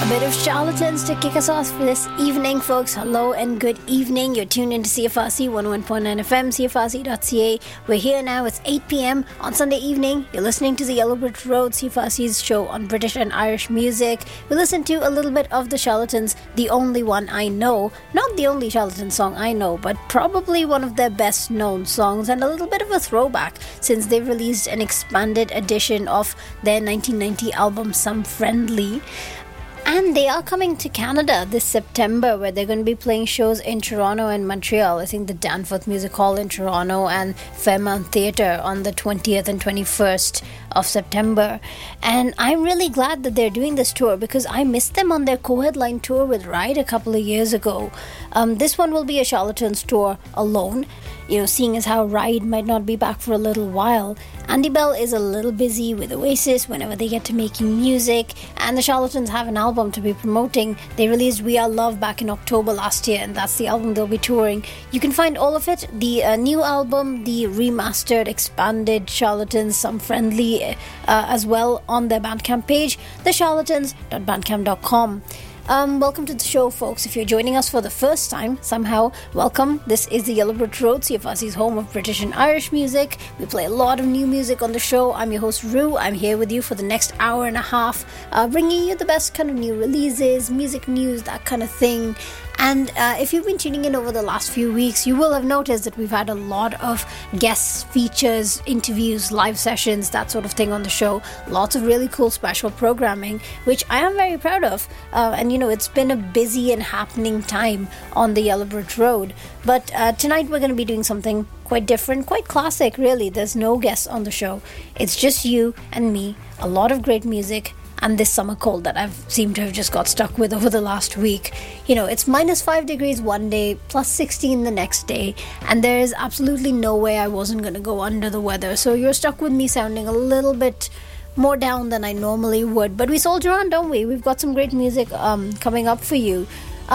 A bit of Charlatans to kick us off for this evening, folks. Hello and good evening. You're tuned into CFRC 101.9 FM, CFRC.ca. We're here now. It's 8 p.m. on Sunday evening. You're listening to the Yellow Brick Road, CFRC's show on British and Irish music. We listened to a little bit of the Charlatans, The Only One I Know. Not the only Charlatan song I know, but probably one of their best known songs, and a little bit of a throwback since they've released an expanded edition of their 1990 album, Some Friendly. And they are coming to Canada this September, where they're going to be playing shows in Toronto and Montreal. I think the Danforth Music Hall in Toronto and Fairmount Theatre on the 20th and 21st of September. And I'm really glad that they're doing this tour because I missed them on their co-headline tour with Ride a couple of years ago. This one will be a Charlatans tour alone. You know, seeing as how Ride might not be back for a little while. Andy Bell is a little busy with Oasis whenever they get to making music, and the Charlatans have an album to be promoting. They released We Are Love back in October last year, and that's the album they'll be touring. You can find all of it, the new album, the remastered, expanded Charlatans, Some Friendly as well, on their Bandcamp page, thecharlatans.bandcamp.com. Welcome to the show, folks. If you're joining us for the first time, somehow, welcome. This is the Yellow Brick Road, CFRC's home of British and Irish music. We play a lot of new music on the show. I'm your host, Rue. I'm here with you for the next hour and a half, bringing you the best kind of new releases, music news, that kind of thing. And if you've been tuning in over the last few weeks, you will have noticed that we've had a lot of guests, features, interviews, live sessions, that sort of thing on the show. Lots of really cool special programming, which I am very proud of. And, you know, it's been a busy and happening time on the Yellow Brick Road. But tonight we're going to be doing something quite different, quite classic, really. There's no guests on the show. It's just you and me, a lot of great music, and this summer cold that I've seemed to have just got stuck with over the last week. You know, it's minus 5 degrees one day, plus 16 the next day, and there is absolutely no way I wasn't going to go under the weather. So you're stuck with me sounding a little bit more down than I normally would. But we soldier on, don't we? We've got some great music coming up for you.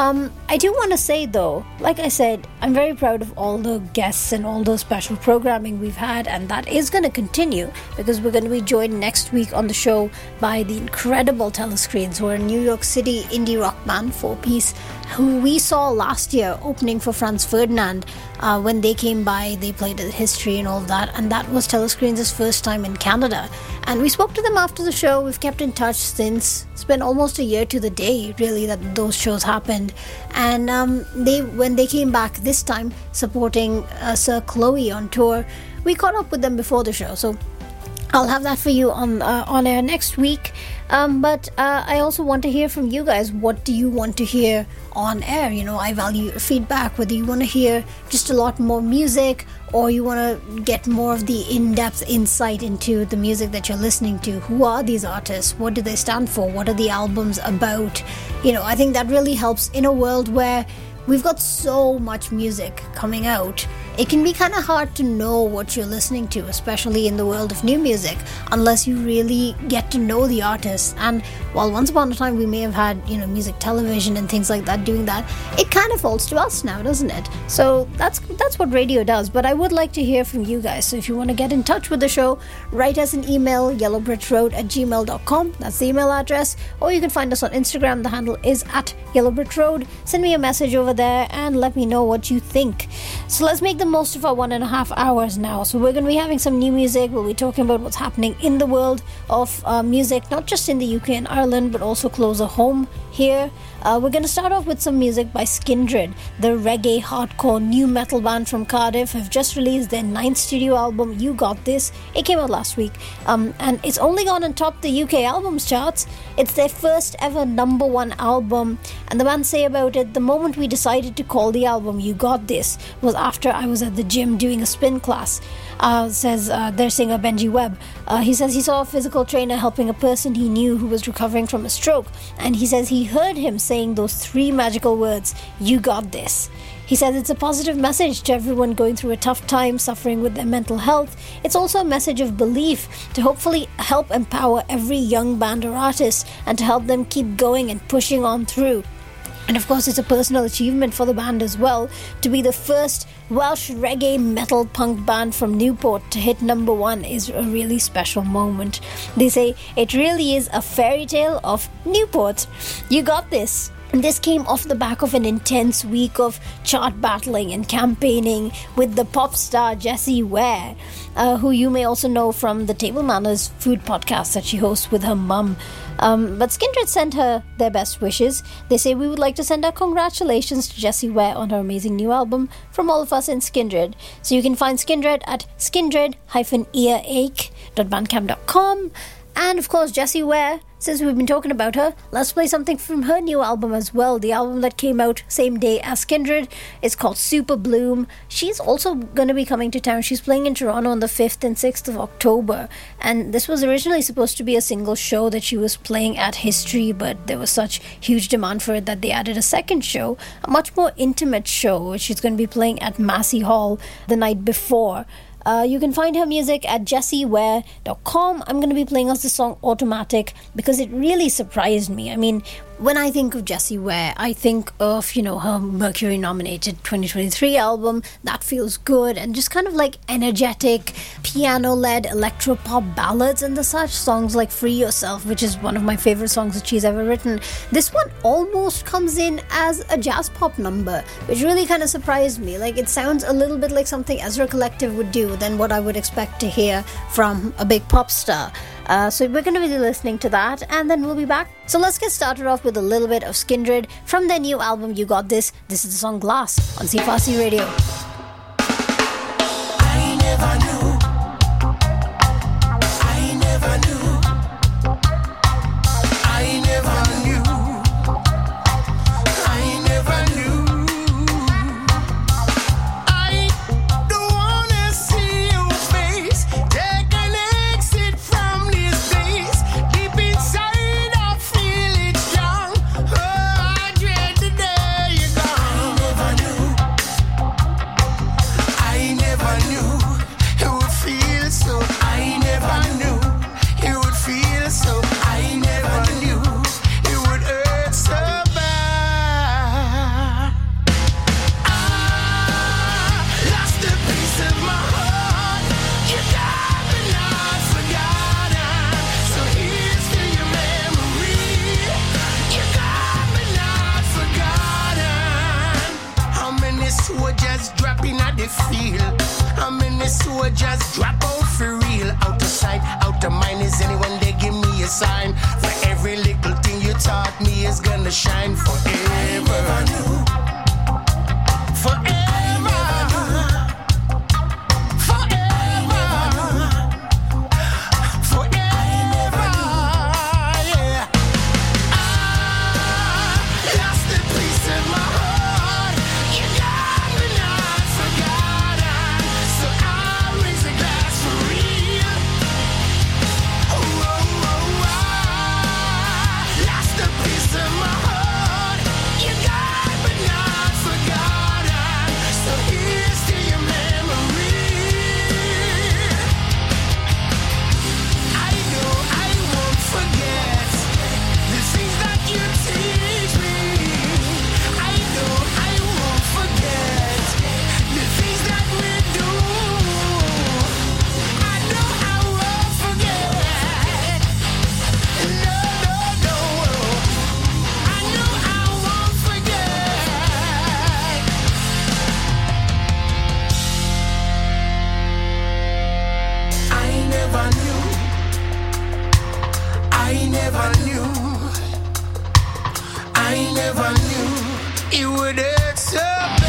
I do want to say, though, like I said, I'm very proud of all the guests and all the special programming we've had, and that is going to continue because we're going to be joined next week on the show by the incredible Telescreens, who are a New York City indie rock band, four-piece, who we saw last year opening for Franz Ferdinand. When they came by, they played at History and all that, and that was Telescreens' first time in Canada. And we spoke to them after the show. We've kept in touch since. It's been almost a year to the day, really, that those shows happened. And when they came back this time, supporting Sir Chloe on tour, we caught up with them before the show. So I'll have that for you on air next week. But I also want to hear from you guys. What do you want to hear on air? You know, I value your feedback, whether you want to hear just a lot more music or you want to get more of the in-depth insight into the music that you're listening to. Who are these artists? What do they stand for? What are the albums about? You know, I think that really helps in a world where we've got so much music coming out. It can be kind of hard to know what you're listening to, especially in the world of new music, unless you really get to know the artists. And while once upon a time we may have had, you know, music television and things like that doing that, it kind of falls to us now, doesn't it? So that's what radio does. But I would like to hear from you guys. So if you want to get in touch with the show, write us an email, yellowbrickroad@gmail.com. That's the email address. Or you can find us on Instagram. The handle is @yellowbrickroad. Send me a message over there and let me know what you think. So let's make the most of our 1.5 hours now. So we're going to be having some new music. We'll be talking about what's happening in the world of music, not just in the UK and Ireland, but also closer home here. We're going to start off with some music by Skindred, the reggae hardcore new metal band from Cardiff. Have just released their 9th studio album, You Got This. It came out last week, and it's only gone on top the UK albums charts. It's their first ever number one album, and the band say about it, the moment we decided to call the album You Got This was after I was at the gym doing a spin class, says their singer Benji Webb. He says he saw a physical trainer helping a person he knew who was recovering from a stroke, and he says he heard him saying those 3 magical words, "You got this." He says it's a positive message to everyone going through a tough time, suffering with their mental health. It's also a message of belief to hopefully help empower every young band or artist and to help them keep going and pushing on through. And of course, it's a personal achievement for the band as well to be the first Welsh reggae metal punk band from Newport to hit number 1 is a really special moment. They say it really is a fairy tale of Newport. You got this. And this came off the back of an intense week of chart battling and campaigning with the pop star Jessie Ware, who you may also know from the Table Manners food podcast that she hosts with her mum. But Skindred sent her their best wishes. They say, we would like to send our congratulations to Jessie Ware on her amazing new album from all of us in Skindred. So you can find Skindred at skindred-earache.bandcamp.com. And of course, Jessie Ware, since we've been talking about her, let's play something from her new album as well. The album that came out same day as Skindred is called Super Bloom. She's also going to be coming to town. She's playing in Toronto on the 5th and 6th of October. And this was originally supposed to be a single show that she was playing at History, but there was such huge demand for it that they added a second show, a much more intimate show, which she's going to be playing at Massey Hall the night before. You can find her music at jessieware.com. I'm going to be playing us the song Automatic because it really surprised me. I mean, when I think of Jessie Ware, I think of, her Mercury-nominated 2023 album, That Feels Good, and just kind of like energetic, piano-led electro-pop ballads and the such. Songs like Free Yourself, which is one of my favorite songs that she's ever written. This one almost comes in as a jazz pop number, which really kind of surprised me. Like, it sounds a little bit like something Ezra Collective would do than what I would expect to hear from a big pop star. So we're going to be listening to that, and then we'll be back. So let's get started off with a little bit of Skindred from their new album, You Got This. This is the song Glass on CFRC Radio. I never knew. I never knew. I never knew. I never knew. I don't wanna see your face. Take an exit from this place. Deep inside, I feel it strong. Oh, I dread the day you're gone. I never knew it would feel so. I never knew it would feel so. I never knew it would hurt so bad. I lost a piece of my heart. You got me not forgotten. So here's to your memory. You got me not forgotten. How many soldiers dropping at the field? How many soldiers drop out for real? Out of sight, out of mind. Is anyone they give me a sign? For every little thing you taught me is gonna shine forever. I never knew. Forever. Forever. Forever. Yeah. I lost a piece of my heart. You got me not forgotten. So I raise a glass for real. Oh, oh, oh, I lost a piece of my heart. You got me not forgotten. So here's to your memory. I know I won't forget the things that you teach me. I know I won't forget the things that we do. I know I won't forget. No, no, no. I know I won't forget. I never knew. I never knew. I never knew it would hurt so bad.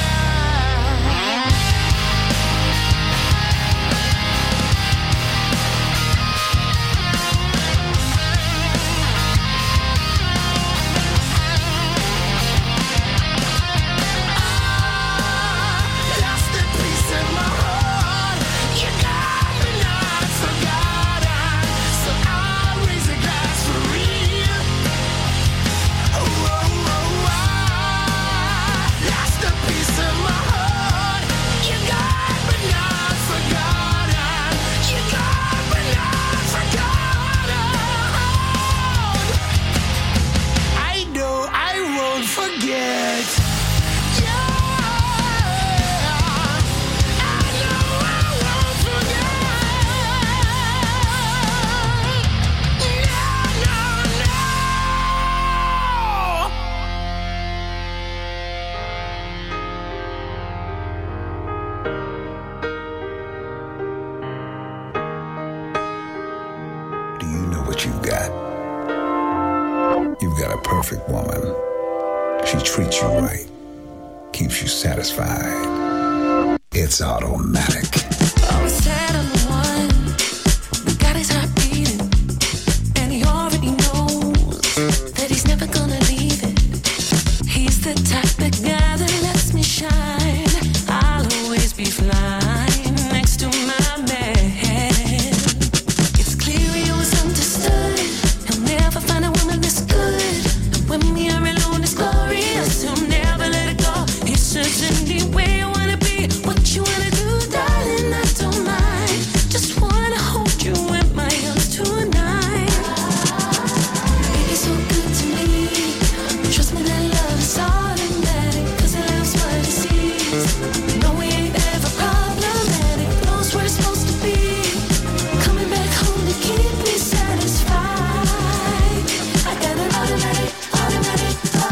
I lost a piece of my heart. You got me not forgotten. So I'll raise a glass for real. Oh, oh, oh, I lost a piece You've got a perfect woman. She treats you right, keeps you satisfied. It's Automatic. Always said I'm the one who got his heart beating, and he already knows that he's never gonna leave it. He's the type of guy that lets me shine. I'll always be flying next to my man. It's clear he always understood. He'll never find a woman this good. And when we are alone, it's glorious. He'll never let it go. He says anyway I wanna be. What you wanna do, darling, I don't mind. Just wanna hold you in my arms tonight. Baby, so good to me. Trust me, that love is automatic, 'cause he loves what he sees. No, we ain't ever problematic. Knows where it's supposed to be. Coming back home to keep me satisfied. I got an automatic, automatic, oh.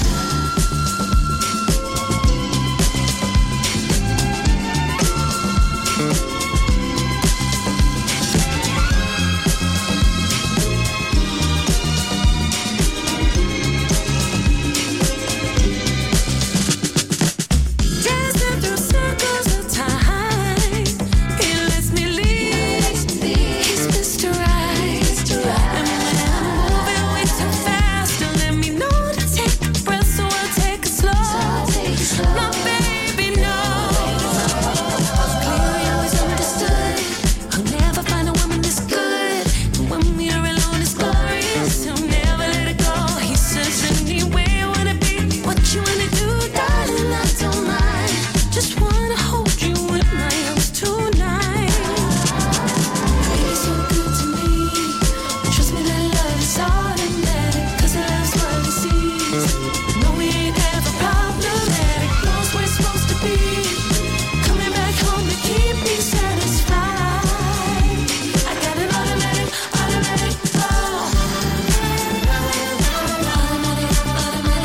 Dancing through circles of time, he lets me lead. He's Mr. Right. And when I'm moving way too fast, he'll let me know to take a breath, so I'll take it slow. My baby knows. Clear, he always understood. He'll never find a woman this good. And when we're alone, it's glorious. He'll never let it go. He says anyway I wanna be. What you wanna do, darling, I don't mind. Just wanna hold you in my arms tonight. Baby, so good to me. Trust me, that love is automatic, 'cause he loves what he sees. No, we ain't ever problematic. Knows where it's supposed to be. Coming back home to keep me satisfied. I got an automatic, automatic, oh. Automatic, automatic, oh. That boy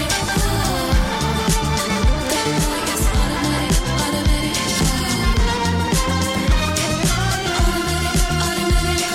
is automatic, automatic, oh. Automatic,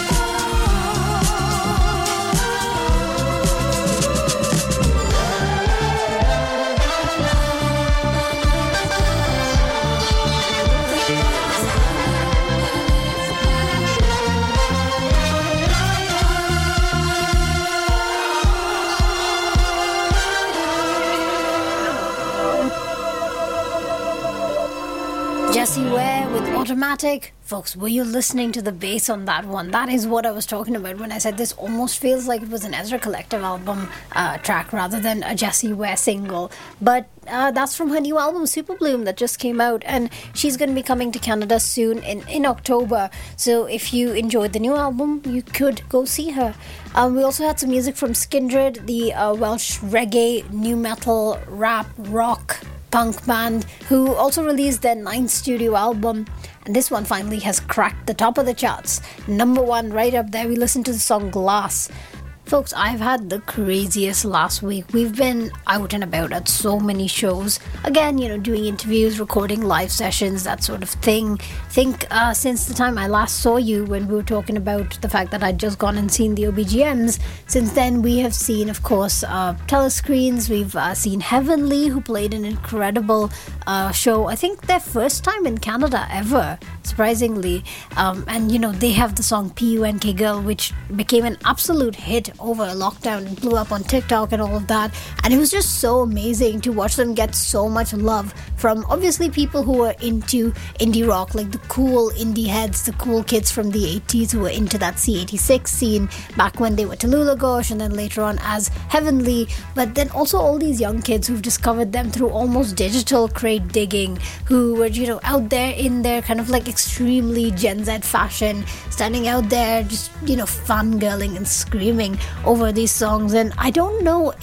Jessie Ware with Automatic. Folks, were you listening to the bass on that one? That is what I was talking about when I said this almost feels like it was an Ezra Collective album track rather than a Jessie Ware single. But that's from her new album Super Bloom that just came out, and she's going to be coming to Canada soon in October. So if you enjoyed the new album, you could go see her. We also had some music from Skindred, the Welsh reggae, new metal, rap, rock punk band, who also released their 9th studio album, and this one finally has cracked the top of the charts. Number 1 right up there. We listened to the song Glass. Folks, I've had the craziest last week. We've been out and about at so many shows. Again, doing interviews, recording live sessions, that sort of thing. Think since the time I last saw you when we were talking about the fact that I'd just gone and seen the OBGMs, since then we have seen, of course, telescreens. We've seen Heavenly, who played an incredible show. I think their first time in Canada ever, surprisingly. And, they have the song PUNK Girl, which became an absolute hit over lockdown and blew up on TikTok and all of that. And it was just so amazing to watch them get so much love from obviously people who were into indie rock, like the cool indie heads, the cool kids from the 80s who were into that C86 scene back when they were Tallulah Ghosh and then later on as Heavenly. But then also all these young kids who've discovered them through almost digital crate digging, who were, out there in their kind of like extremely Gen Z fashion, standing out there just, fangirling and screaming over these songs. And I don't know if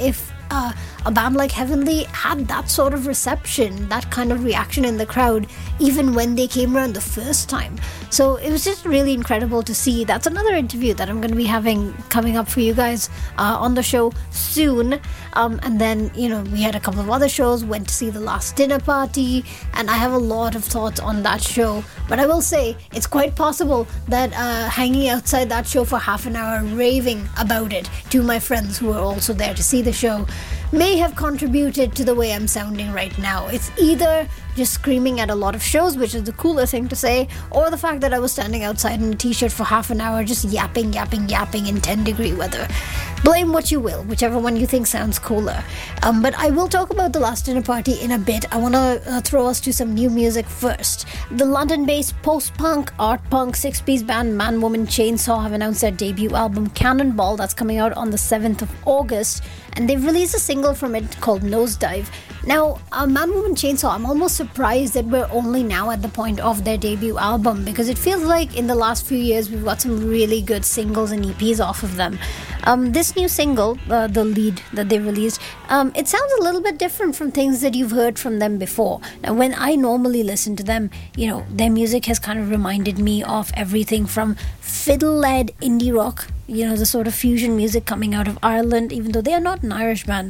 a band like Heavenly had that sort of reception, that kind of reaction in the crowd, even when they came around the first time. So it was just really incredible to see. That's another interview that I'm going to be having coming up for you guys on the show soon. And then, we had a couple of other shows, went to see The Last Dinner Party, and I have a lot of thoughts on that show. But I will say, it's quite possible that hanging outside that show for half an hour, raving about it to my friends who were also there to see the show, may have contributed to the way I'm sounding right now. It's either just screaming at a lot of shows, which is the cooler thing to say, or the fact that I was standing outside in a t-shirt for half an hour just yapping in 10-degree weather. Blame what you will, whichever one you think sounds cooler. But I will talk about The Last Dinner Party in a bit. I want to throw us to some new music first. The London-based post-punk, art-punk, six-piece band Man Woman Chainsaw have announced their debut album Cannonball that's coming out on the 7th of August, and they've released a single from it called Nosedive. Now, Man Woman Chainsaw, I'm almost surprised that we're only now at the point of their debut album, because it feels like in the last few years we've got some really good singles and EPs off of them. This new single, the lead that they released, it sounds a little bit different from things that you've heard from them before. Now, when I normally listen to them, their music has kind of reminded me of everything from fiddle-led indie rock, the sort of fusion music coming out of Ireland, even though they are not an Irish band,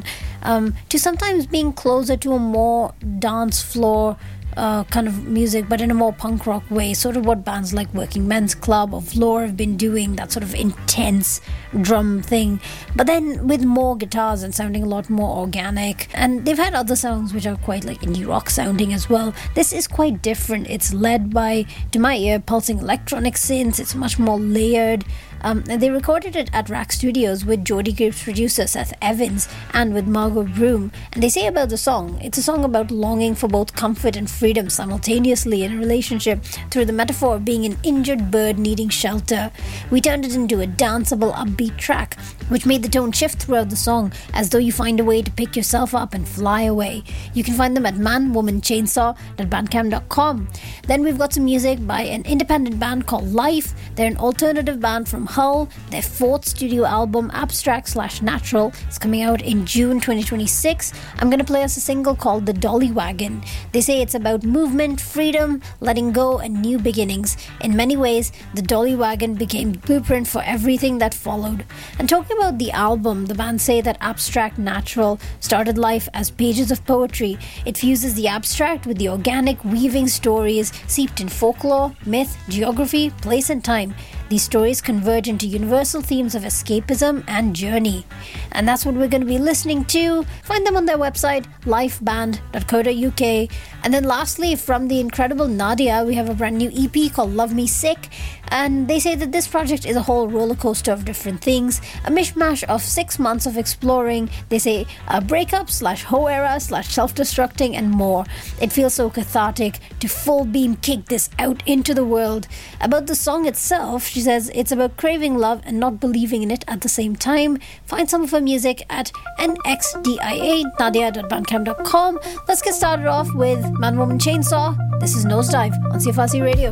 to sometimes being closer to a more dance floor kind of music, but in a more punk rock way, sort of what bands like Working Men's Club or Floor have been doing, that sort of intense drum thing, but then with more guitars and sounding a lot more organic. And they've had other songs which are quite like indie rock sounding as well. This is quite different. It's led by, to my ear, pulsing electronic synths. It's much more layered. And they recorded it at Rack Studios with Geordie Group's producer Seth Evans and with Margot Broom. And they say about the song, it's a song about longing for both comfort and freedom simultaneously in a relationship through the metaphor of being an injured bird needing shelter. We turned it into a danceable, upbeat track, which made the tone shift throughout the song, as though you find a way to pick yourself up and fly away. You can find them at manwomanchainsaw.bandcamp.com. Then we've got some music by an independent band called Life. They're an alternative band from Hull. Their fourth studio album, Abstract/Natural, is coming out in June 2026. I'm going to play us a single called The Dolly Wagon. They say it's about movement, freedom, letting go, and new beginnings. In many ways, The Dolly Wagon became the blueprint for everything that followed. And talking about the album, the band say that Abstract/Natural started life as pages of poetry. It fuses the abstract with the organic, weaving stories steeped in folklore, myth, geography, place, and time. These stories converge into universal themes of escapism and journey. And that's what we're going to be listening to. Find them on their website, lifeband.co.uk. And then lastly, from the incredible Nadia, we have a brand new EP called Love Me Sick. And they say that this project is a whole roller coaster of different things, a mishmash of 6 months of exploring. They say breakup/hoe era/self-destructing and more. It feels so cathartic to full beam kick this out into the world. About the song itself, she says it's about craving love and not believing in it at the same time. Find some of her music at nxdia.nadia.bandcamp.com. Let's get started off with Man Woman Chainsaw. This is Nosedive on CFRC Radio.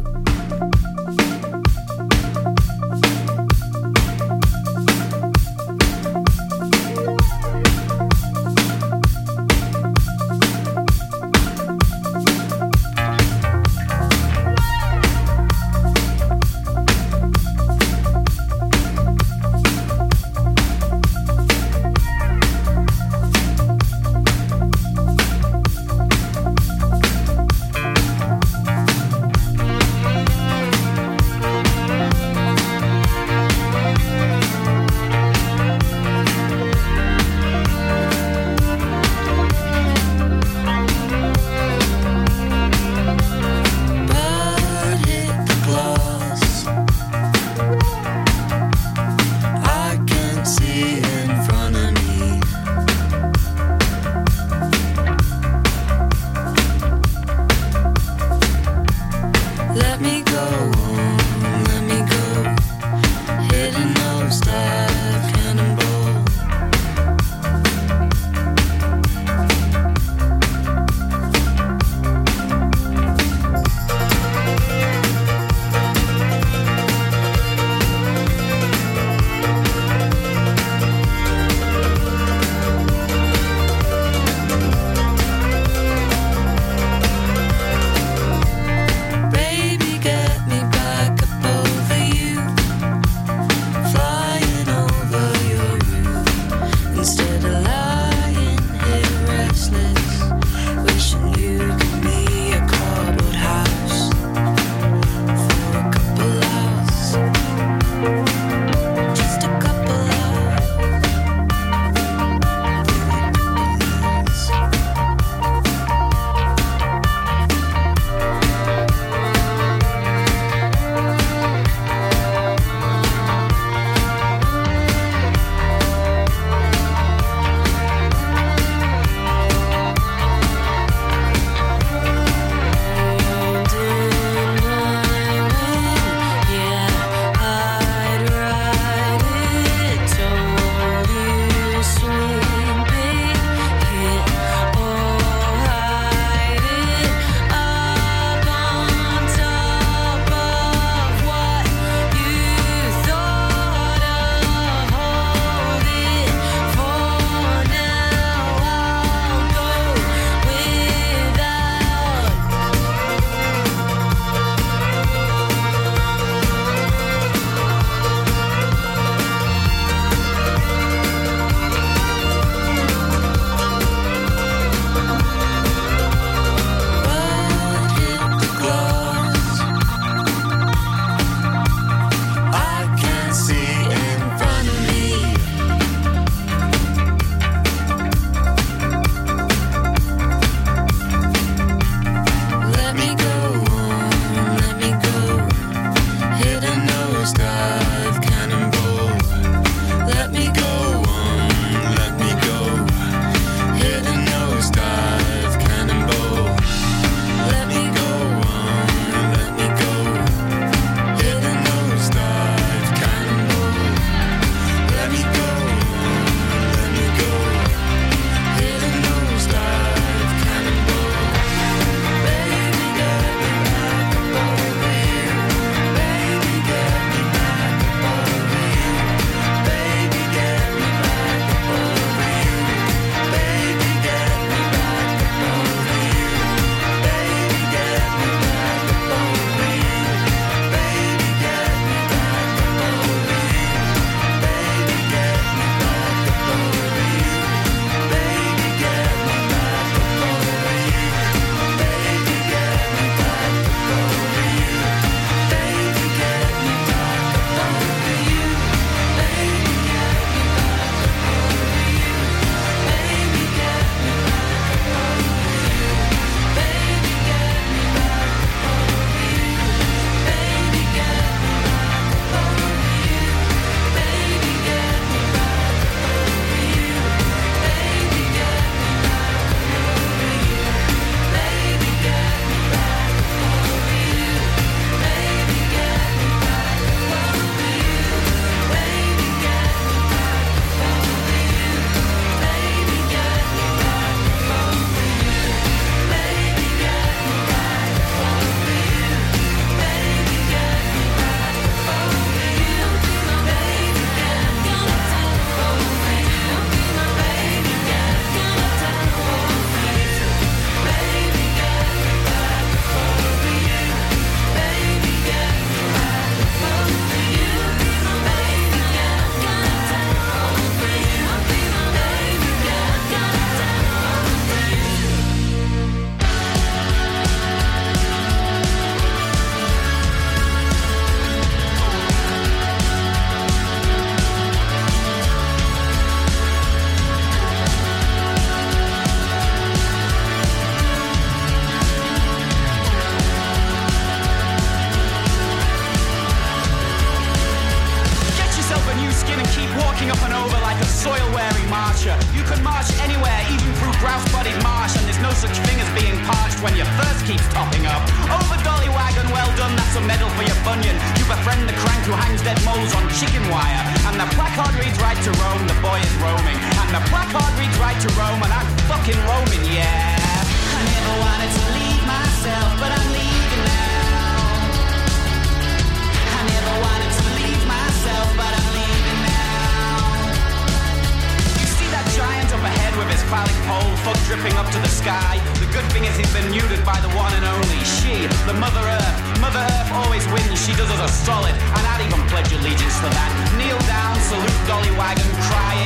Solid, and I'd even pledge allegiance to that. Kneel down, salute Dolly Wagon, crying,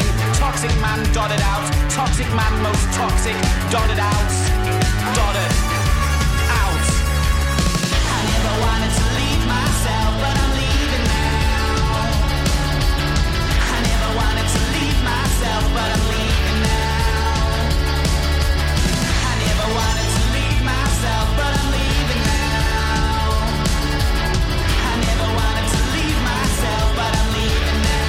toxic man dotted out. Toxic man most toxic, dotted out. Dotted out. I never wanted to leave myself, but I'm leaving now. I never wanted to leave myself, but I'm leaving now. I never wanted to leave myself, but I'm leaving now. I never wanted to leave myself, but I'm leaving now.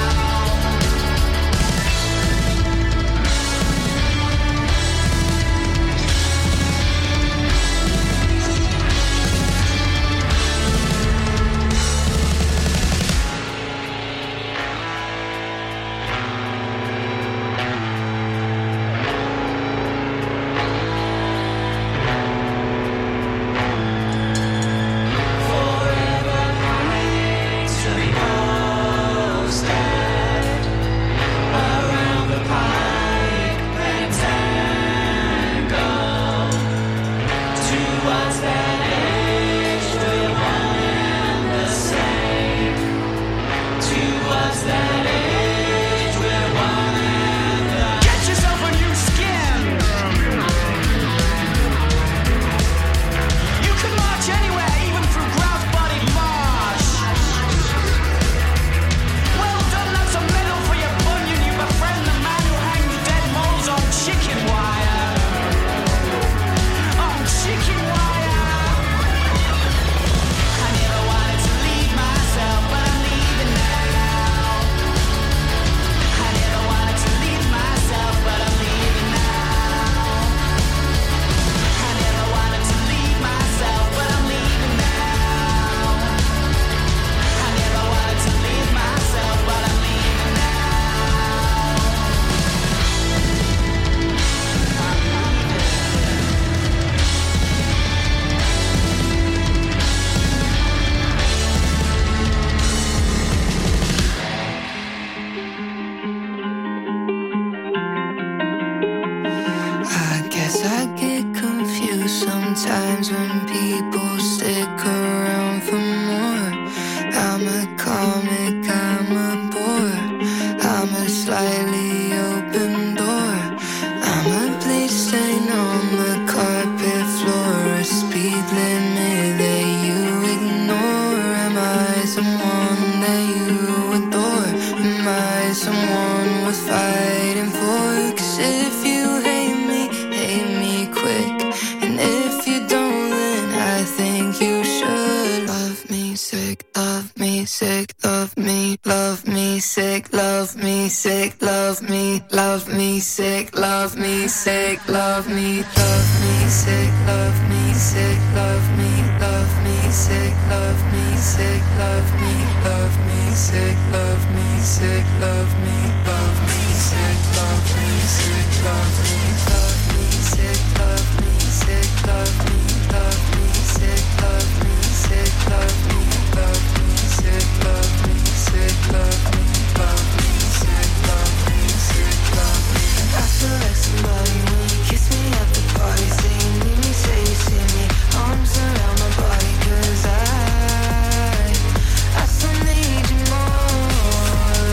Sometimes when people stick around for more, I'm a comic, I'm a bore, I'm a slightly open door, I'm a bleach stain on the carpet floor, a speed limit that you ignore. Am I someone that you adore? Am I someone worth fighting for? 'Cause if you hate me quick. And if you don't, then I think you should. Love me sick, love me sick, love me, love me sick, love me sick, love me, love me sick, love me sick, love me, love me sick, love me sick, love me, love me sick, love me sick, love me, love me sick, love me sick, love me, love me sick, love me sick, love me, love me sick, love me sick, love me, love me sick, love me sick, love me, love me sick, love me sick, love me, love me sick, love me sick, love me. I feel like somebody when you kiss me at the party, say you need me, say you see me, arms around my body, 'cause I still need you more.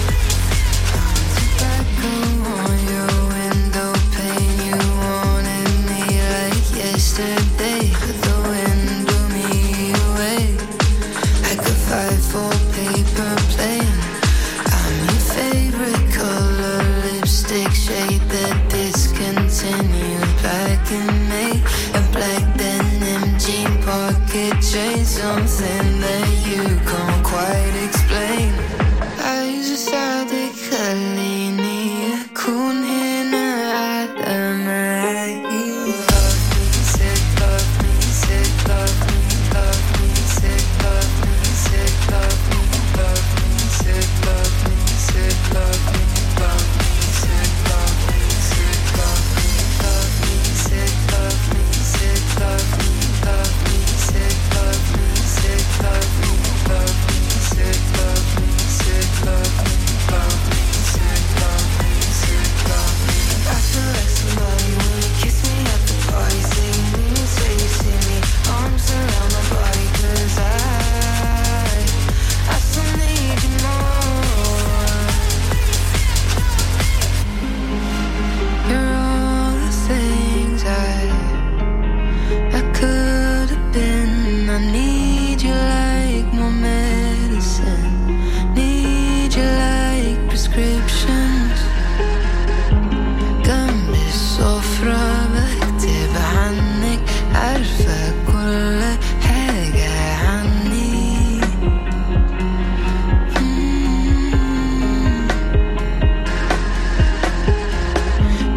Tobacco on your window pane, you wanted me like yesterday, but the wind blew me away. I could fight for paper plane. I'm your favorite color, lipstick shade that discontinued. Black and make a black denim jean pocket change, something that you can't quite explain. Eyes are the kalini, kun hina adamai. Love me sick, love me sick, love me, love me sick, love me sick, love me, love me sick, love me sick, love me, love me sick, love me sick, love me, love me sick, love me sick, love me, love me sick, love me sick, love me, love me.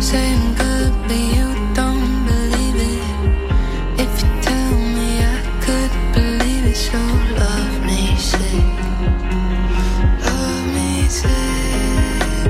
saying good, but you don't believe it. If you tell me I could believe it, so love me sick. Love me sick.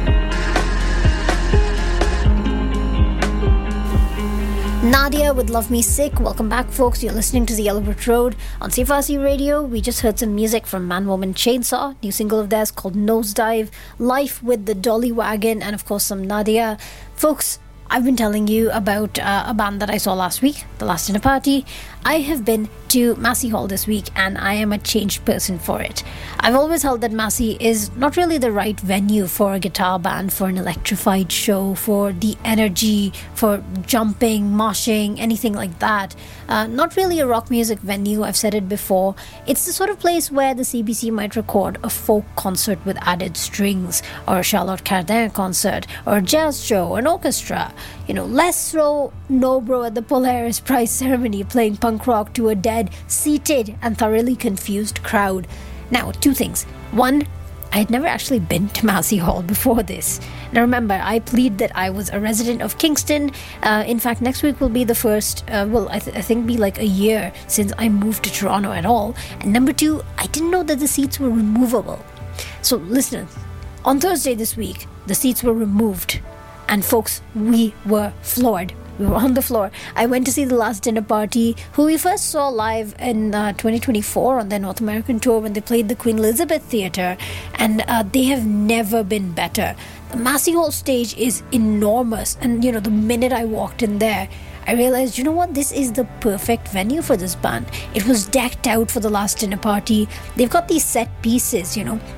Nadia with Love Me Sick. Welcome back, folks. You're listening to the Yellow Brick Road on CFRC Radio. We just heard some music from Man Woman Chainsaw, new single of theirs called Nosedive, Life with the Dolly Wagon, and of course some Nadia. Folks, I've been telling you about a band that I saw last week, The Last Dinner Party. I have been to Massey Hall this week and I am a changed person for it. I've always held that Massey is not really the right venue for a guitar band, for an electrified show, for the energy, for jumping, moshing, anything like that. Not really a rock music venue, I've said it before. It's the sort of place where the CBC might record a folk concert with added strings, or a Charlotte Cardin concert, or a jazz show, an orchestra. You know, less so Nobro at the Polaris Prize ceremony playing punk rock to a dead, seated and thoroughly confused crowd. Now, two things. One, I had never actually been to Massey Hall before this. Now remember, I plead that I was a resident of Kingston. In fact, next week will be the first, I think be like a year since I moved to Toronto at all. And number two, I didn't know that the seats were removable. So listen, on Thursday this week, the seats were removed. And folks, we were floored. We were on the floor. I went to see The Last Dinner Party, who we first saw live in 2024 on their North American tour when they played the Queen Elizabeth Theatre, and they have never been better. The Massey Hall stage is enormous, and the minute I walked in there, I realized, you know what, this is the perfect venue for this band. It was decked out for The Last Dinner Party. They've got these set pieces,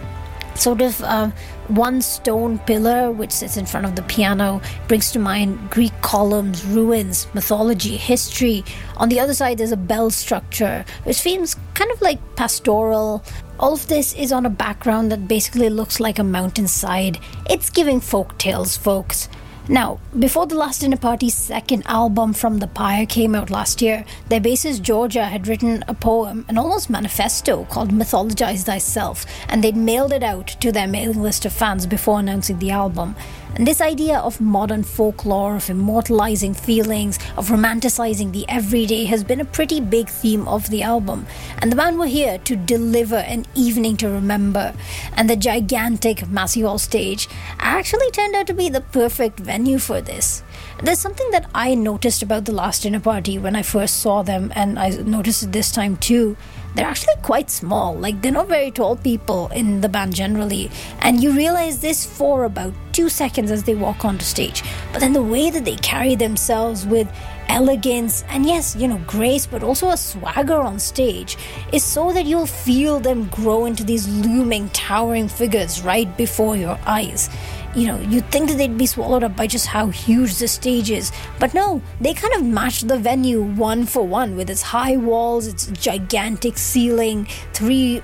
sort of one stone pillar which sits in front of the piano, brings to mind Greek columns, ruins, mythology, history. On the other side there's a bell structure which seems kind of like pastoral. All of this is on a background that basically looks like a mountainside. It's giving folk tales, folks. Now, before The Last Dinner Party's second album, From the Pyre, came out last year, their bassist Georgia had written a poem, an almost manifesto, called Mythologize Thyself, and they'd mailed it out to their mailing list of fans before announcing the album. And this idea of modern folklore, of immortalizing feelings, of romanticizing the everyday has been a pretty big theme of the album. And the band were here to deliver an evening to remember. And the gigantic Massey Hall stage actually turned out to be the perfect venue for this. There's something that I noticed about The Last Dinner Party when I first saw them, and I noticed it this time too. They're actually quite small, like they're not very tall people in the band generally, and you realize this for about 2 seconds as they walk onto stage. But then the way that they carry themselves with elegance and yes, grace, but also a swagger on stage is so that you'll feel them grow into these looming, towering figures right before your eyes. You'd think that they'd be swallowed up by just how huge the stage is. But no, they kind of match the venue one for one with its high walls, its gigantic ceiling, three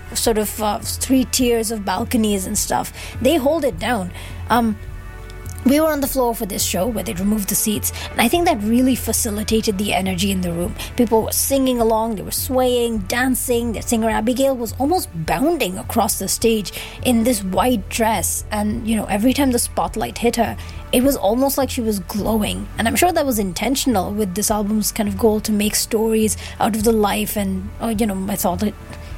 tiers of balconies and stuff. They hold it down. We were on the floor for this show where they'd removed the seats, and I think that really facilitated the energy in the room. People were singing along, they were swaying, dancing. Their singer Abigail was almost bounding across the stage in this white dress, and every time the spotlight hit her, it was almost like she was glowing. And I'm sure that was intentional with this album's kind of goal to make stories out of the life and mythology,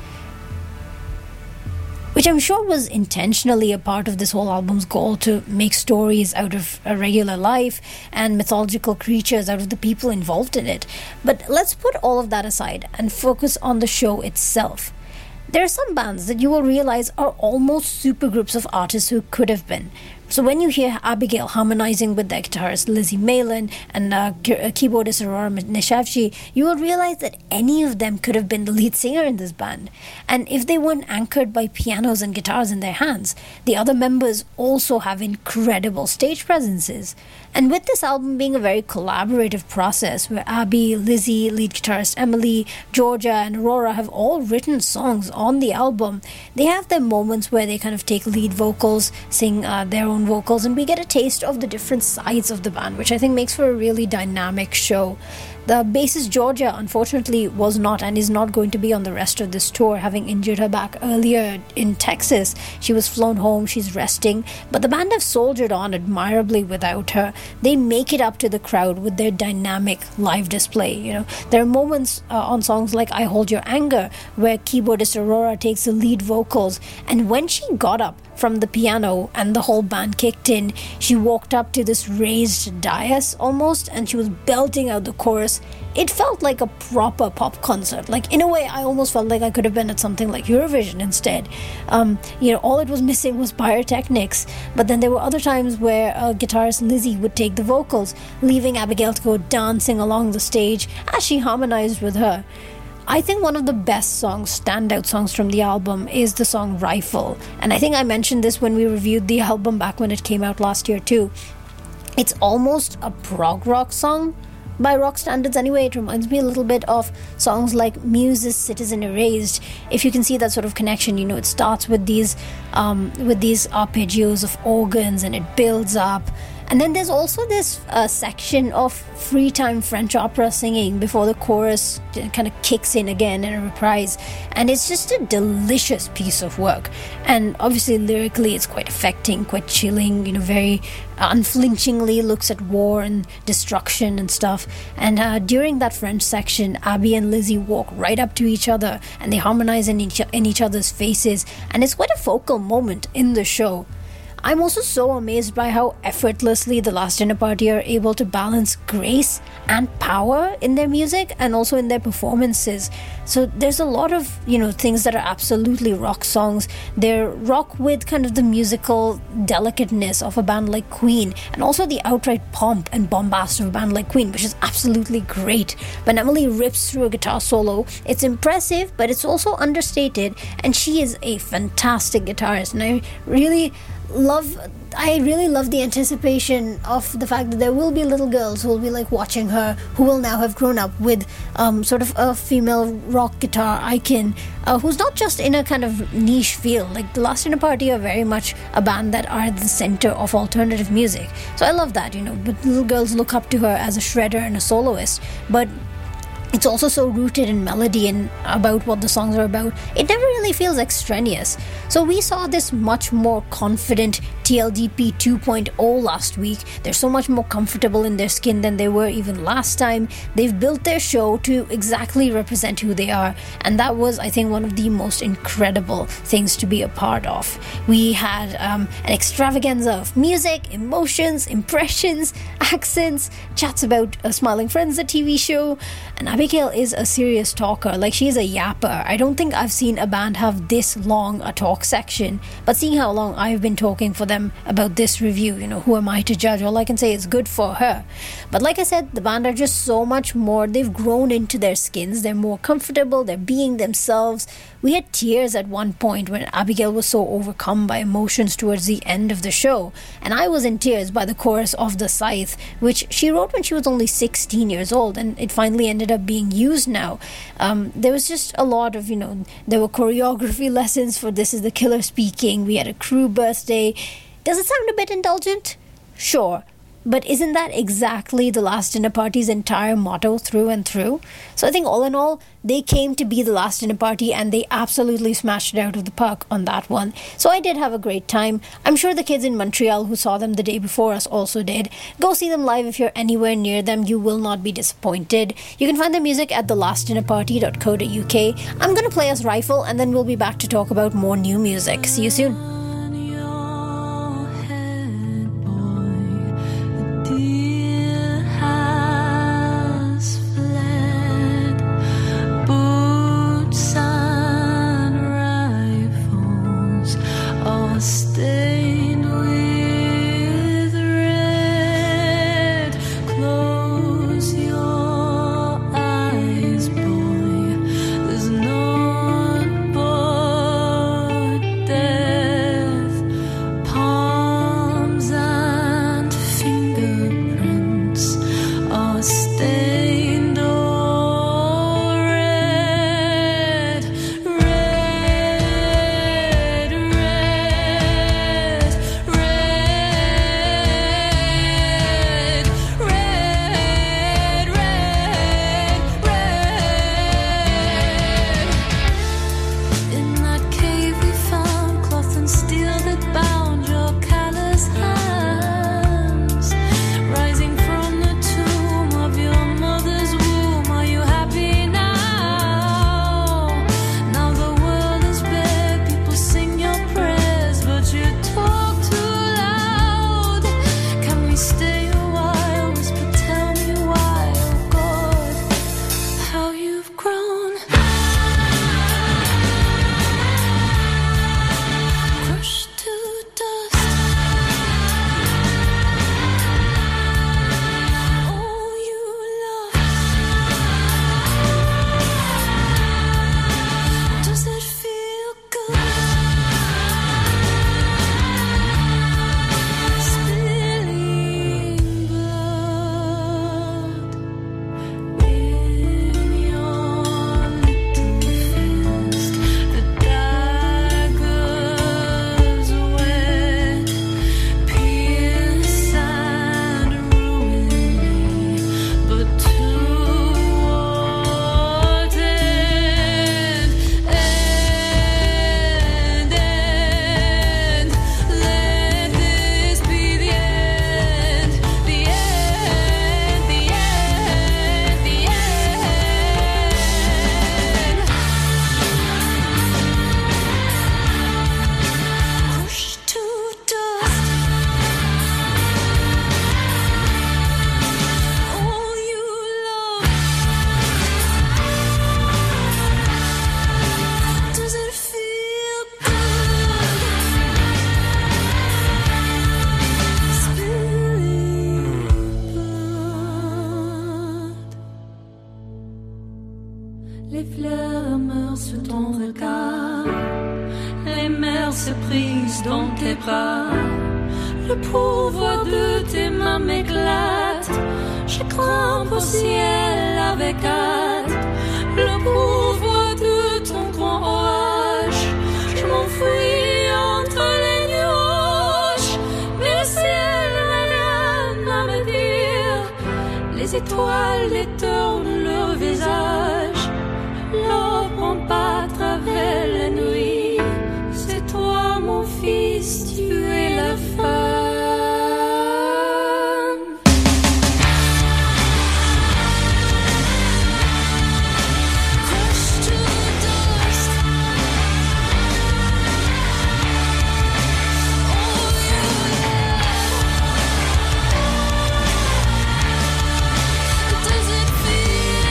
which I'm sure was intentionally a part of this whole album's goal, to make stories out of a regular life and mythological creatures out of the people involved in it. But let's put all of that aside and focus on the show itself. There are some bands that you will realize are almost supergroups of artists who could have been. So when you hear Abigail harmonizing with their guitarist Lizzie Malin and keyboardist Aurora Neshavci, you will realize that any of them could have been the lead singer in this band. And if they weren't anchored by pianos and guitars in their hands, the other members also have incredible stage presences. And with this album being a very collaborative process where Abby, Lizzie, lead guitarist Emily, Georgia and Aurora have all written songs on the album, they have their moments where they kind of take lead vocals, sing their own vocals, and we get a taste of the different sides of the band, which I think makes for a really dynamic show. The bassist Georgia, unfortunately, was not and is not going to be on the rest of this tour, having injured her back earlier in Texas. She was flown home, she's resting, but the band have soldiered on admirably without her. They make it up to the crowd with their dynamic live display. There are moments on songs like I Hold Your Anger where keyboardist Aurora takes the lead vocals, and when she got up from the piano and the whole band kicked in, she walked up to this raised dais almost, and she was belting out the chorus. It felt like a proper pop concert. Like, in a way, I almost felt like I could have been at something like Eurovision instead. All it was missing was pyrotechnics, but then there were other times where guitarist Lizzie would take the vocals, leaving Abigail to go dancing along the stage as she harmonized with her. I think one of the best standout songs from the album is the song Rifle. And I think I mentioned this when we reviewed the album back when it came out last year too. It's almost a prog rock song, by rock standards anyway. It reminds me a little bit of songs like Muse's Citizen Erased. If you can see that sort of connection, it starts with these arpeggios of organs and it builds up. And then there's also this section of free time French opera singing before the chorus kind of kicks in again in a reprise. And it's just a delicious piece of work. And obviously lyrically it's quite affecting, quite chilling, very unflinchingly looks at war and destruction and stuff. And during that French section, Abby and Lizzie walk right up to each other and they harmonize in each other's faces. And it's quite a focal moment in the show. I'm also so amazed by how effortlessly The Last Dinner Party are able to balance grace and power in their music and also in their performances. So there's a lot of, things that are absolutely rock songs. They're rock with kind of the musical delicateness of a band like Queen, and also the outright pomp and bombast of a band like Queen, which is absolutely great. When Emily rips through a guitar solo, it's impressive, but it's also understated, and she is a fantastic guitarist, and I really love the anticipation of the fact that there will be little girls who will be like watching her, who will now have grown up with sort of a female rock guitar icon who's not just in a kind of niche field. Like The Last Dinner Party are very much a band that are at the center of alternative music. So I love that, but little girls look up to her as a shredder and a soloist. But it's also so rooted in melody and about what the songs are about. It never really feels extraneous. So we saw this much more confident TLDP 2.0 last week. They're so much more comfortable in their skin than they were even last time. They've built their show to exactly represent who they are. And that was, I think, one of the most incredible things to be a part of. We had an extravaganza of music, emotions, impressions, accents, chats about Smiling Friends, the TV show. And Abigail is a serious talker, like she's a yapper. I don't think I've seen a band have this long a talk section, but seeing how long I've been talking for them about this review, who am I to judge? All I can say is good for her. But like I said, the band are just so much more. They've grown into their skins. They're more comfortable. They're being themselves. We had tears at one point when Abigail was so overcome by emotions towards the end of the show, and I was in tears by the chorus of The Scythe, which she wrote when she was only 16 years old, and it finally ended up being used now. There was just a lot of, there were choreography lessons for This Is the Killer Speaking. We had a crew birthday. Does it sound a bit indulgent? Sure. But isn't that exactly The Last Dinner Party's entire motto through and through? So I think all in all, they came to be The Last Dinner Party and they absolutely smashed it out of the park on that one. So I did have a great time. I'm sure the kids in Montreal who saw them the day before us also did. Go see them live if you're anywhere near them. You will not be disappointed. You can find their music at thelastdinnerparty.co.uk. I'm going to play us Rifle and then we'll be back to talk about more new music. See you soon. There's no but death. prise dans tes bras. Le pouvoir de tes mains m'éclate. Je grimpe au ciel avec hâte. Le pouvoir de ton grand orage. Je m'enfuis entre les nuages. Mais le ciel n'a rien à me dire. Les étoiles détournent leur visage. L'eau prend pas à travers la nuit. C'est toi mon fils, tu es la femme. Crushed to dust. Oh yeah. Does it feel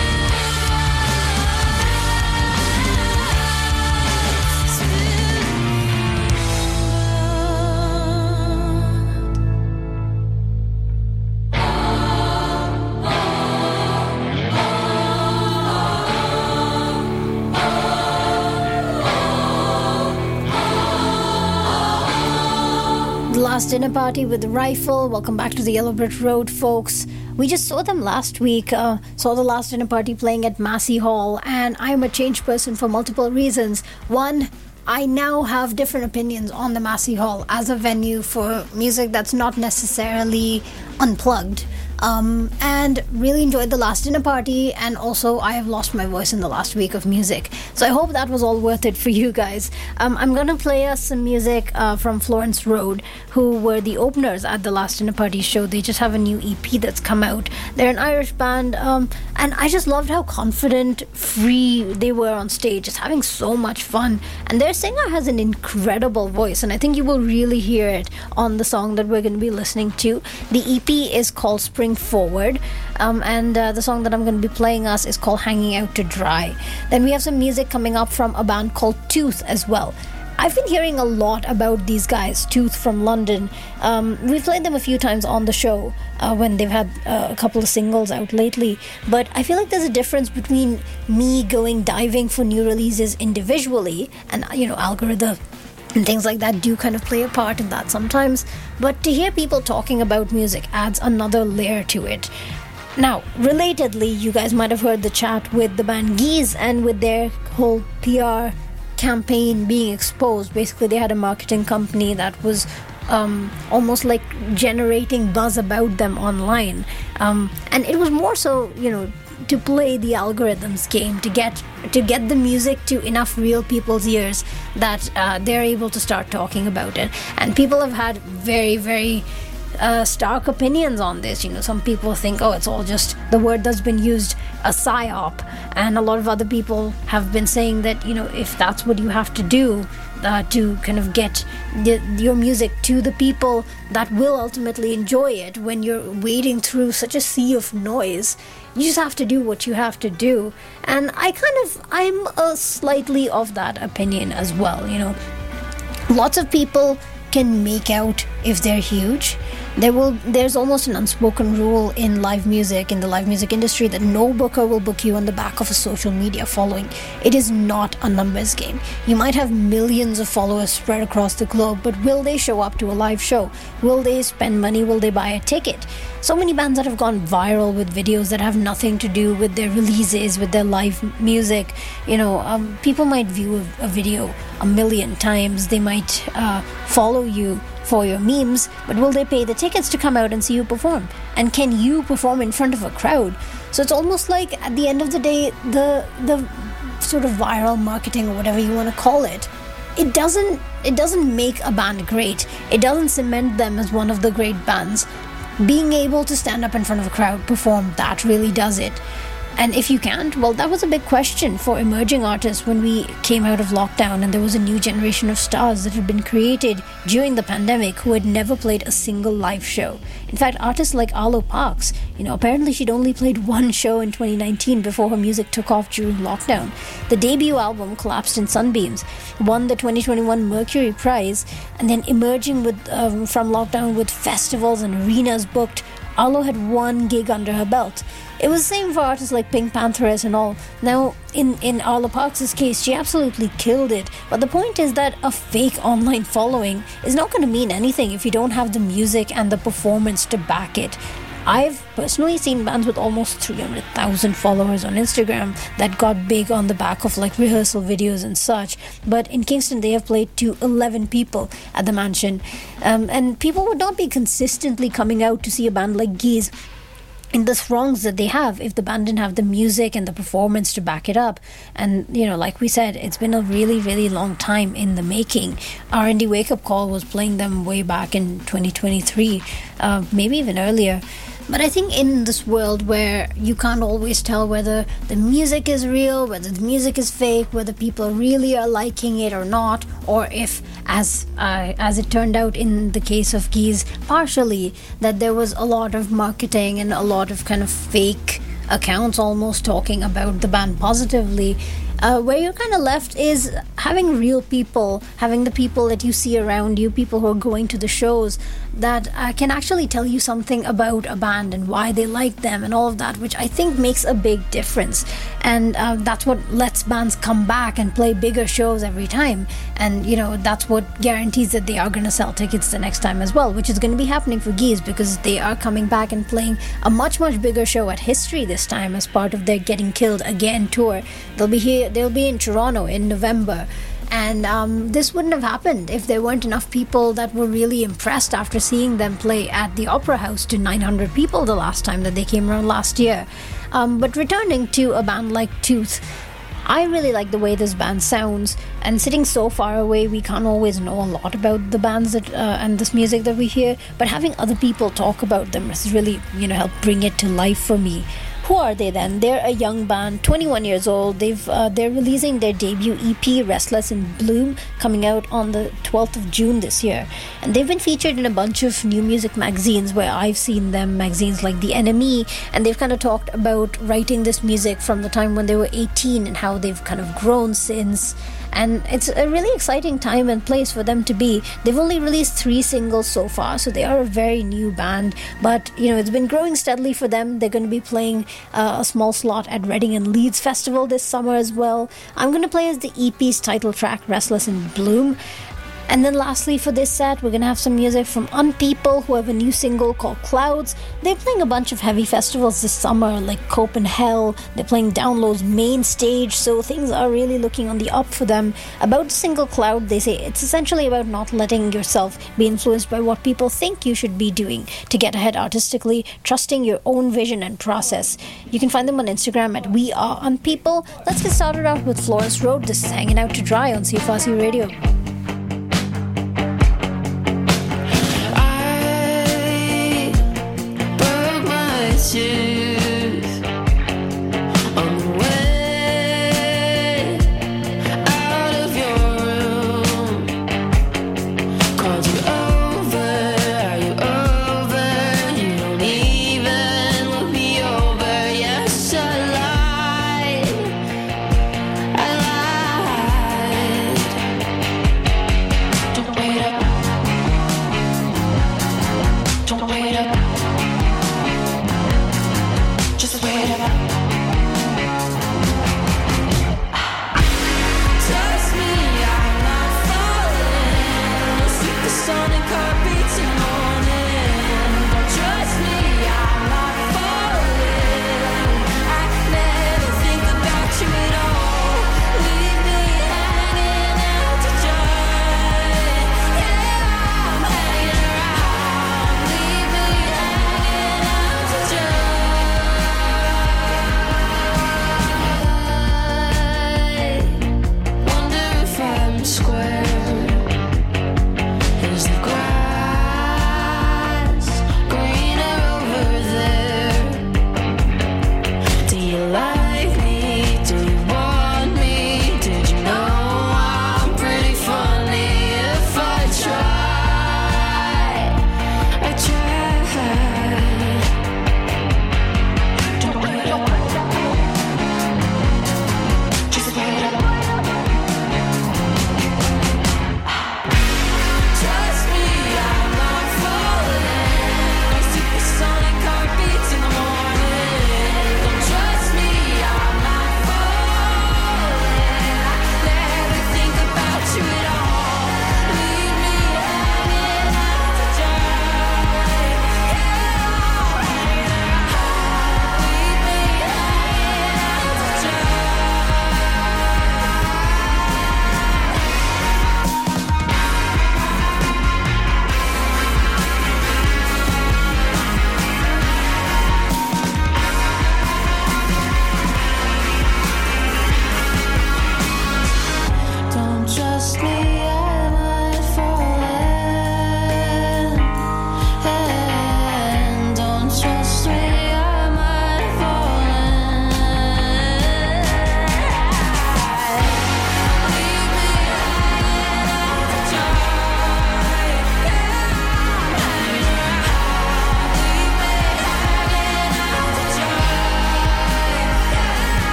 The Last Dinner Party with the Rifle. Welcome back to the Yellow Brick Road, folks. We just saw them last week, saw the Last Dinner Party playing at Massey Hall, and I'm a changed person for multiple reasons. One, I now have different opinions on the Massey Hall as a venue for music that's not necessarily unplugged. And really enjoyed the Last Dinner Party, and also I have lost my voice in the last week of music, so I hope that was all worth it for you guys. I'm gonna play us some music from Florence Road, who were the openers at the Last Dinner Party show. They just have a new EP that's come out. They're an Irish band, and I just loved how confident, free they were on stage, just having so much fun. And their singer has an incredible voice, and I think you will really hear it on the song that we're going to be listening to. The EP is called Spring Forward, and the song that I'm going to be playing us is called Hanging Out to Dry. Then we have some music coming up from a band called Tooth as well. I've been hearing a lot about these guys, Tooth from London. We've played them a few times on the show when they've had a couple of singles out lately, but I feel like there's a difference between me going diving for new releases individually, and algorithm and things like that do kind of play a part in that sometimes, but to hear people talking about music adds another layer to it. Now, relatedly, you guys might have heard the chat with the band Geese and with their whole PR campaign being exposed. Basically, they had a marketing company that was almost like generating buzz about them online, and it was more so, to play the algorithms game, to get the music to enough real people's ears that they're able to start talking about it. And people have had very, very stark opinions on this. Some people think, it's all just the word that's been used, a psyop, and a lot of other people have been saying that if that's what you have to do to kind of get your music to the people that will ultimately enjoy it, when you're wading through such a sea of noise, you just have to do what you have to do. And I'm slightly of that opinion as well. Lots of people can make out if they're huge. There's almost an unspoken rule in live music, in the live music industry, that no booker will book you on the back of a social media following. It is not a numbers game. You might have millions of followers spread across the globe, but will they show up to a live show? Will they spend money? Will they buy a ticket? So many bands that have gone viral with videos that have nothing to do with their releases, with their live music. People might view a video a million times. They might follow you for your memes, but will they pay the tickets to come out and see you perform? And can you perform in front of a crowd? So it's almost like, at the end of the day, the sort of viral marketing, or whatever you want to call it, it doesn't make a band great. It doesn't cement them as one of the great bands. Being able to stand up in front of a crowd, perform, that really does it. And if you can't, well, that was a big question for emerging artists when we came out of lockdown and there was a new generation of stars that had been created during the pandemic who had never played a single live show. In fact, artists like Arlo Parks, apparently she'd only played one show in 2019 before her music took off during lockdown. The debut album, Collapsed in Sunbeams, won the 2021 Mercury Prize, and then emerging from lockdown with festivals and arenas booked, Arlo had one gig under her belt. It was the same for artists like Pink Pantheress and all. Now, in Arlo Parks' case, she absolutely killed it. But the point is that a fake online following is not going to mean anything if you don't have the music and the performance to back it. I've personally seen bands with almost 300,000 followers on Instagram that got big on the back of like rehearsal videos and such. But in Kingston, they have played to 11 people at the Mansion. And people would not be consistently coming out to see a band like Geese in the throngs that they have if the band didn't have the music and the performance to back it up. And, you know, like we said, it's been a really, really long time in the making. R&D Wake Up Call was playing them way back in 2023, maybe even earlier. But I think in this world where you can't always tell whether the music is real, whether the music is fake, whether people really are liking it or not, or if, as it turned out in the case of Geese, partially, that there was a lot of marketing and a lot of kind of fake accounts almost talking about the band positively, where you're kind of left is having real people, having the people that you see around you, people who are going to the shows that can actually tell you something about a band and why they like them and all of that, which I think makes a big difference. And that's what lets bands come back and play bigger shows every time. And, you know, that's what guarantees that they are going to sell tickets the next time as well, which is going to be happening for Geese because they are coming back and playing a much, much bigger show at History this time as part of their Getting Killed Again tour. They'll be in Toronto in November. And this wouldn't have happened if there weren't enough people that were really impressed after seeing them play at the Opera House to 900 people the last time that they came around last year. But returning to a band like Tooth, I really like the way this band sounds, and sitting so far away, we can't always know a lot about the bands that and this music that we hear, but having other people talk about them has really, you know, helped bring it to life for me. Who are they then? They're a young band, 21 years old. They're releasing their debut EP, Restless in Bloom, coming out on the 12th of June this year. And they've been featured in a bunch of new music magazines where I've seen them, magazines like The NME, and they've kind of talked about writing this music from the time when they were 18 and how they've kind of grown since. And it's a really exciting time and place for them to be. They've only released 3 singles so far, so they are a very new band. But, you know, it's been growing steadily for them. They're going to be playing a small slot at Reading and Leeds Festival this summer as well. I'm going to play as the EP's title track, Restless in Bloom. And then lastly for this set, we're going to have some music from Unpeople, who have a new single called Clouds. They're playing a bunch of heavy festivals this summer, like Copenhagen. They're playing Downlow's main stage, so things are really looking on the up for them. About the single Cloud, they say it's essentially about not letting yourself be influenced by what people think you should be doing to get ahead artistically, trusting your own vision and process. You can find them on Instagram at We Are Unpeople. Let's get started out with Florence Road. This is Hanging Out to Dry on CFRC Radio.